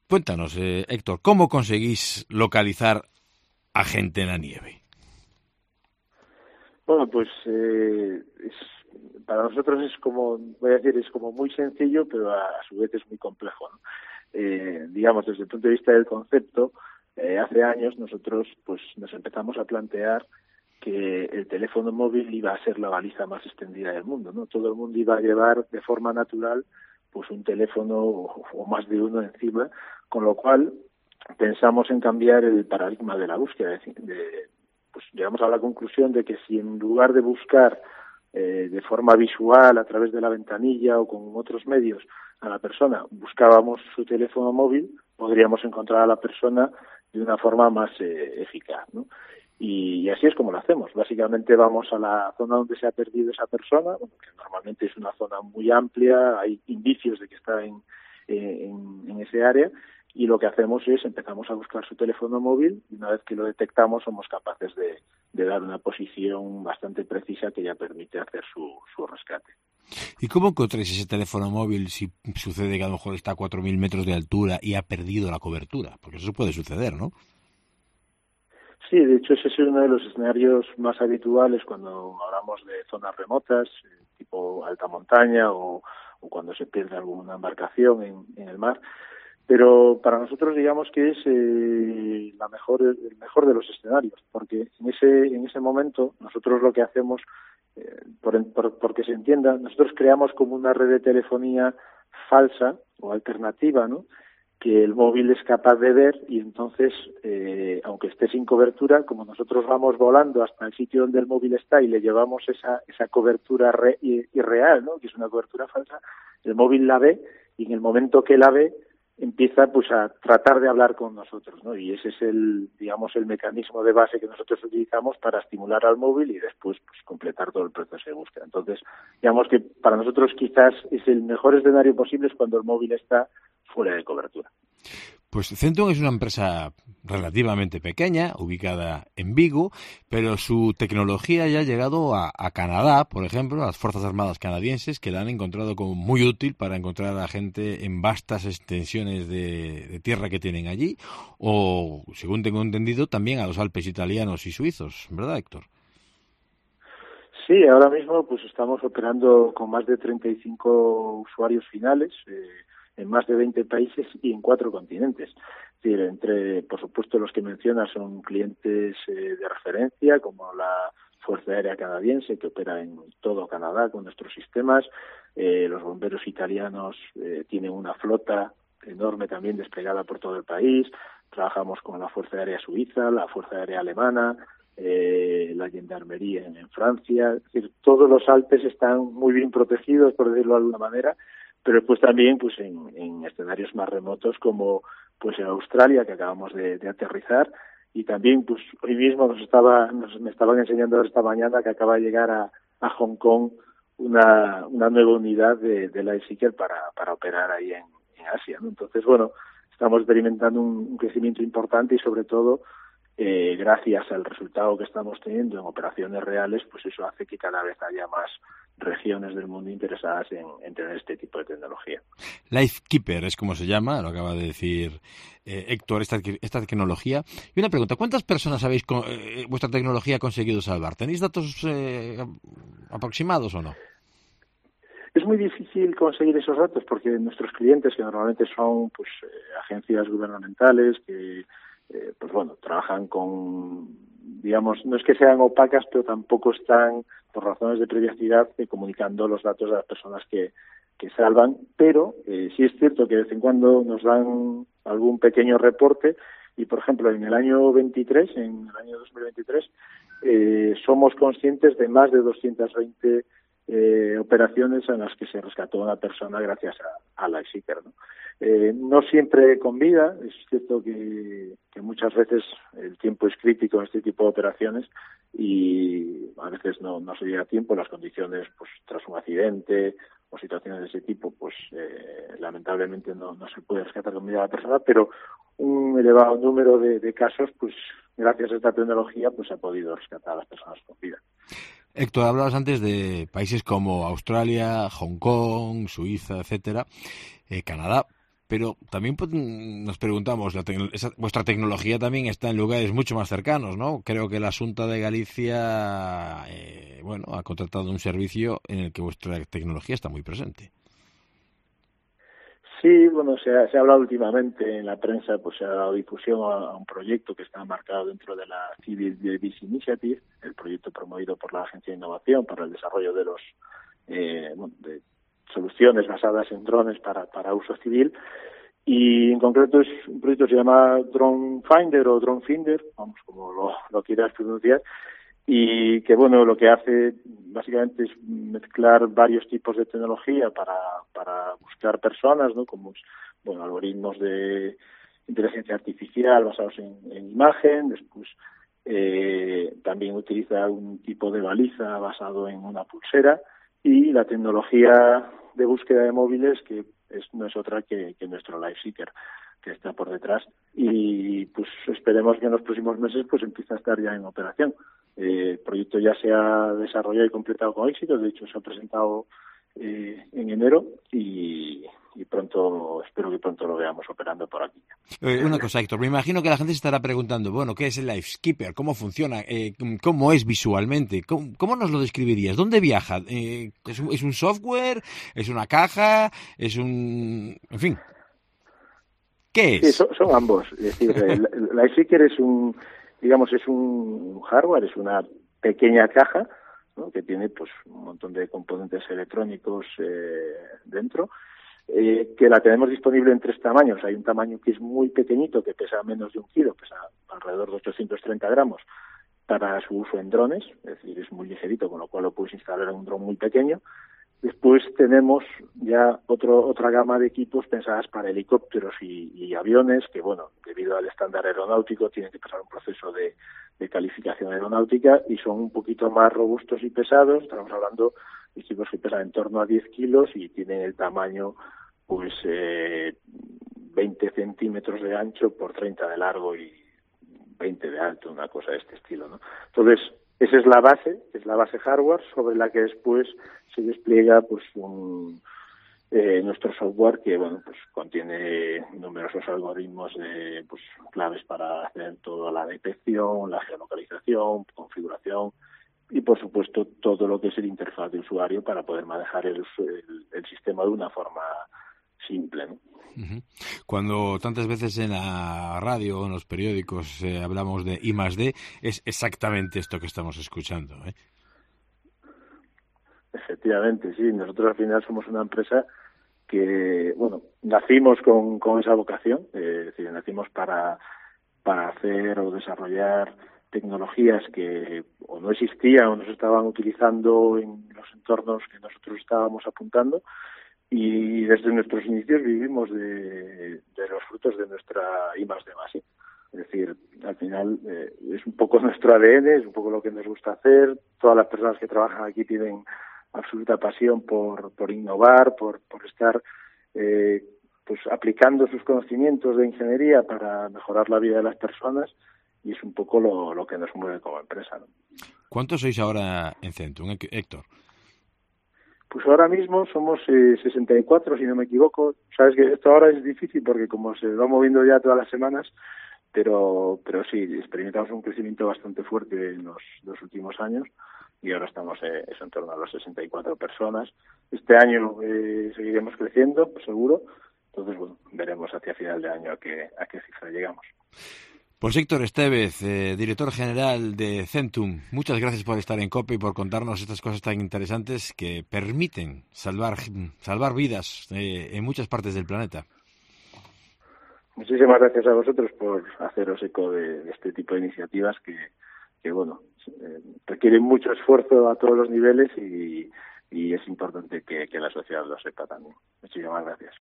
Cuéntanos, Héctor, ¿cómo conseguís localizar a gente en la nieve? Bueno, pues para nosotros es como, voy a decir, es como muy sencillo, pero a su vez es muy complejo, ¿no? Digamos, desde el punto de vista del concepto, hace años nosotros pues nos empezamos a plantear que el teléfono móvil iba a ser la baliza más extendida del mundo, ¿no? Todo el mundo iba a llevar de forma natural pues un teléfono o más de uno encima, con lo cual pensamos en cambiar el paradigma de la búsqueda, pues llegamos a la conclusión de que si en lugar de buscar de forma visual a través de la ventanilla o con otros medios a la persona, buscábamos su teléfono móvil, podríamos encontrar a la persona de una forma más eficaz, ¿no? Y así es como lo hacemos. Básicamente vamos a la zona donde se ha perdido esa persona, bueno, que normalmente es una zona muy amplia, hay indicios de que está en ese área, y lo que hacemos es empezamos a buscar su teléfono móvil y una vez que lo detectamos somos capaces de dar una posición bastante precisa que ya permite hacer su rescate. ¿Y cómo encontráis ese teléfono móvil si sucede que a lo mejor está a 4.000 metros de altura y ha perdido la cobertura? Porque eso puede suceder, ¿no? Sí, de hecho ese es uno de los escenarios más habituales cuando hablamos de zonas remotas, tipo alta montaña o cuando se pierde alguna embarcación en el mar. Pero para nosotros digamos que es el mejor de los escenarios, porque en ese momento nosotros lo que hacemos, porque se entienda, nosotros creamos como una red de telefonía falsa o alternativa, ¿no?, que el móvil es capaz de ver y entonces, aunque esté sin cobertura, como nosotros vamos volando hasta el sitio donde el móvil está y le llevamos esa cobertura irreal, ¿no?, que es una cobertura falsa, el móvil la ve y en el momento que la ve empieza pues a tratar de hablar con nosotros, ¿no? Y ese es el mecanismo de base que nosotros utilizamos para estimular al móvil y después pues completar todo el proceso de búsqueda. Entonces, digamos que para nosotros quizás es el mejor escenario posible es cuando el móvil está fuera de cobertura. Pues Centum es una empresa relativamente pequeña, ubicada en Vigo, pero su tecnología ya ha llegado a Canadá, por ejemplo, a las Fuerzas Armadas canadienses, que la han encontrado como muy útil para encontrar a gente en vastas extensiones de tierra que tienen allí, o, según tengo entendido, también a los Alpes italianos y suizos, ¿verdad, Héctor? Sí, ahora mismo pues estamos operando con más de 35 usuarios finales, en más de 20 países y en 4 continentes. Es decir, entre, por supuesto, los que mencionas son clientes de referencia, como la Fuerza Aérea Canadiense, que opera en todo Canadá con nuestros sistemas. Los bomberos italianos tienen una flota enorme también desplegada por todo el país. Trabajamos con la Fuerza Aérea Suiza, la Fuerza Aérea Alemana, la Gendarmería en Francia. Es decir, todos los Alpes están muy bien protegidos, por decirlo de alguna manera, pero después también pues en escenarios más remotos como pues en Australia, que acabamos de aterrizar, y también pues hoy mismo me estaban enseñando esta mañana que acaba de llegar a Hong Kong una nueva unidad de Lightseeker para operar ahí en Asia, ¿no? Entonces, bueno, estamos experimentando un crecimiento importante y sobre todo gracias al resultado que estamos teniendo en operaciones reales, pues eso hace que cada vez haya más regiones del mundo interesadas en tener este tipo de tecnología. Lifekeeper es como se llama, lo acaba de decir Héctor, esta tecnología. Y una pregunta, ¿cuántas personas habéis vuestra tecnología ha conseguido salvar? ¿Tenéis datos aproximados o no? Es muy difícil conseguir esos datos porque nuestros clientes, que normalmente son pues agencias gubernamentales que pues bueno, trabajan con, digamos, no es que sean opacas, pero tampoco están, por razones de privacidad, comunicando los datos de las personas que salvan, pero sí es cierto que de vez en cuando nos dan algún pequeño reporte y, por ejemplo, en el año 2023, somos conscientes de más de 220 operaciones en las que se rescató a una persona gracias a Lightseeker, ¿no? No siempre con vida, es cierto que muchas veces el tiempo es crítico en este tipo de operaciones y a veces no se llega a tiempo, las condiciones pues tras un accidente o situaciones de ese tipo, pues lamentablemente no se puede rescatar con vida a la persona, pero un elevado número de casos, pues gracias a esta tecnología, pues se ha podido rescatar a las personas con vida. Héctor, hablabas antes de países como Australia, Hong Kong, Suiza, etcétera, Canadá. pero también nos preguntamos, vuestra tecnología también está en lugares mucho más cercanos, ¿no? Creo que la Xunta de Galicia, ha contratado un servicio en el que vuestra tecnología está muy presente. Sí, bueno, se ha hablado últimamente en la prensa, pues se ha dado difusión a un proyecto que está marcado dentro de la Civil Service Initiative, el proyecto promovido por la Agencia de Innovación para el desarrollo de de soluciones basadas en drones para uso civil. Y en concreto es un proyecto que se llama Drone Finder o Drone Finder, vamos, como lo quieras pronunciar, y que lo que hace básicamente es mezclar varios tipos de tecnología para buscar personas, ¿no? Como algoritmos de inteligencia artificial basados en imagen. Después también utiliza un tipo de baliza basado en una pulsera, y la tecnología de búsqueda de móviles que no es otra que nuestro LifeSeeker, que está por detrás, y pues esperemos que en los próximos meses pues empiece a estar ya en operación. El proyecto ya se ha desarrollado y completado con éxito, de hecho se ha presentado en enero y espero que pronto lo veamos operando por aquí. Una cosa, Héctor, me imagino que la gente se estará preguntando, ¿qué es el LifeSeeker? ¿Cómo funciona? ¿Cómo es visualmente? ¿Cómo nos lo describirías? ¿Dónde viaja? ¿Es un software? ¿Es una caja? En fin, ¿qué es? Sí, son ambos. Es decir, el LifeSeeker es un hardware, es una pequeña caja, ¿no? Que tiene pues un montón de componentes electrónicos dentro, que la tenemos disponible en 3 tamaños. Hay un tamaño que es muy pequeñito, que pesa menos de 1 kilo, pesa alrededor de 830 gramos, para su uso en drones, es decir, es muy ligerito, con lo cual lo puedes instalar en un dron muy pequeño. Después tenemos ya otra gama de equipos pensadas para helicópteros y aviones que, debido al estándar aeronáutico, tienen que pasar un proceso de calificación aeronáutica y son un poquito más robustos y pesados. Estamos hablando de equipos que pesan en torno a 10 kilos y tienen el tamaño 20 centímetros de ancho por 30 de largo y 20 de alto, una cosa de este estilo, ¿no? Entonces, esa es la base hardware sobre la que después se despliega nuestro software que contiene numerosos algoritmos de claves para hacer toda la detección, la geolocalización, configuración y por supuesto todo lo que es el interfaz de usuario para poder manejar el sistema de una forma simple, ¿no? Cuando tantas veces en la radio o en los periódicos hablamos de I+D, es exactamente esto que estamos escuchando, ¿eh? Efectivamente, sí. Nosotros al final somos una empresa que, nacimos con esa vocación, es decir, nacimos para hacer o desarrollar tecnologías que o no existían o no se estaban utilizando en los entornos que nosotros estábamos apuntando, y desde nuestros inicios vivimos de los frutos de nuestra I+D base. Es decir, al final es un poco nuestro ADN, es un poco lo que nos gusta hacer. Todas las personas que trabajan aquí tienen absoluta pasión por innovar, por estar aplicando sus conocimientos de ingeniería para mejorar la vida de las personas, y es un poco lo que nos mueve como empresa, ¿no? ¿Cuántos sois ahora en Centum, Héctor? Pues ahora mismo somos 64, si no me equivoco. Sabes que esto ahora es difícil porque como se va moviendo ya todas las semanas, pero sí, experimentamos un crecimiento bastante fuerte en los últimos años y ahora estamos en torno a las 64 personas. Este año seguiremos creciendo, seguro. Entonces, veremos hacia final de año a qué cifra llegamos. Pues Héctor Estévez, director general de Centum, muchas gracias por estar en COPE y por contarnos estas cosas tan interesantes que permiten salvar vidas en muchas partes del planeta. Muchísimas gracias a vosotros por haceros eco de este tipo de iniciativas que requieren mucho esfuerzo a todos los niveles y es importante que la sociedad lo sepa también. Muchísimas gracias.